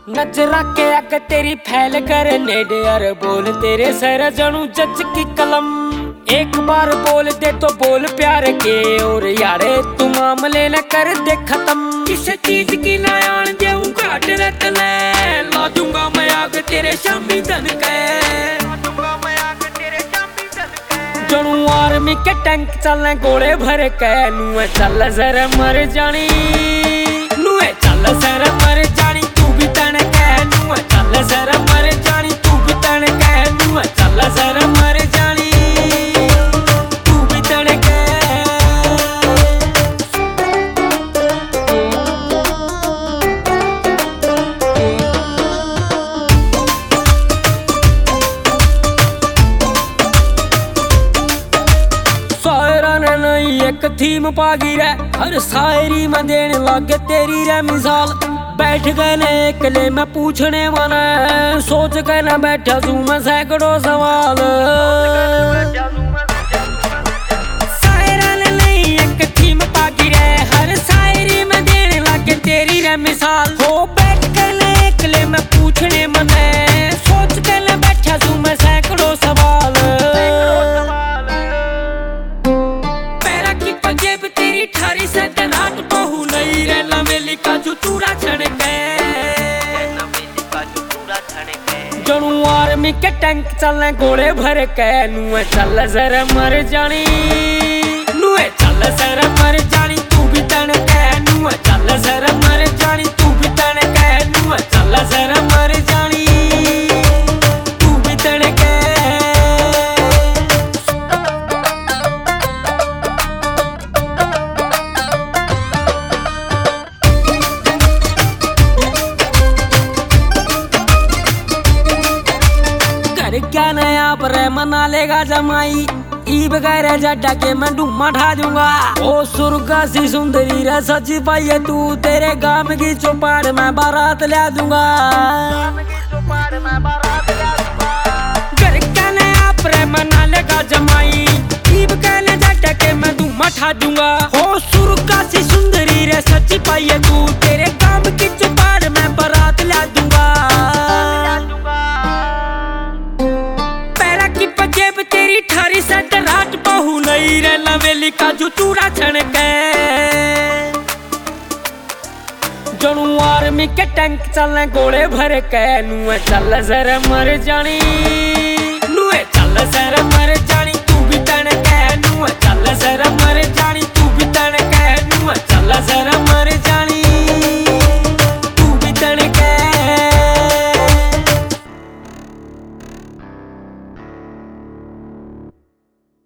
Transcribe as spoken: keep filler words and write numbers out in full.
नजरा के अग तेरी फैल कर नेड़े और बोल तेरे सर जनू जज की कलम। एक बार बोल दे तो बोल प्यार के और यारे तू मामले न कर दे खत्म। किसी चीज की ना आन देऊं घाट रख ले, ला दूंगा मैं आग तेरे शामी धन के। जनू आर्मी के टैंक चलने गोले भर के नुए चल जरा मर जानी, नुए चल जरा मर जानी तू भी तन के। नुए चल जरा मर जानी तू भी तन के, नुए चल जरा मर जानी तू भी तन के। शायरा ने नहीं एक थीम पागी रे, हर शायरी में देने लागे तेरी रे मिसाल। बैठ गए न एकले मैं पूछने वाला, सोच के न बैठा तू मैं सैकड़ों सवाल। शायरा ने नहीं एक थीम पागी रे, हर शायरी में देने लागे तेरी रे मिसाल। हो बैठ के न एकले मैं पूछने मने, सोच के न बैठा तू मैं सैकड़ों सवाल। पैरा की पंजेब तेरी ठारी से रात बहु नहीं रे लवेली का जो चूड़ा छड़ के। जनू आर्मी के टैंक चलने गोले भर के नुए चल जरा मर जानी, नुए चल जरा मर जानी तू भी तन के। नुए चल जरा मर जानी तू भी तन के, नुए चल जरा मर जानी तू भी तन के। क्या नया पर मना लेगा जमाई, ई बगैर जड्डा के मैं डूमा ढा दूंगा। ओ सुर्गा सी सुंदरी रे सच्ची पाइए तू, तेरे गांव की चौपाड़ में बारात ले दूंगा। घर क्या नया पर मना लेगा जमाई, ई बगैर जड्डा के मैं डूमा ढा दूंगा। ओ सुर्गा सी सुंदरी रे सच्ची पाइए तू, तेरे गांव की चौपाड़ में बारात ले दूंगा। तेरी ठारी से रात बहु नहीं रे लवेली का जो चूड़ा छण के। जनू आर्मी के टैंक चलने गोले भर के नुए चल जरा मर जानी।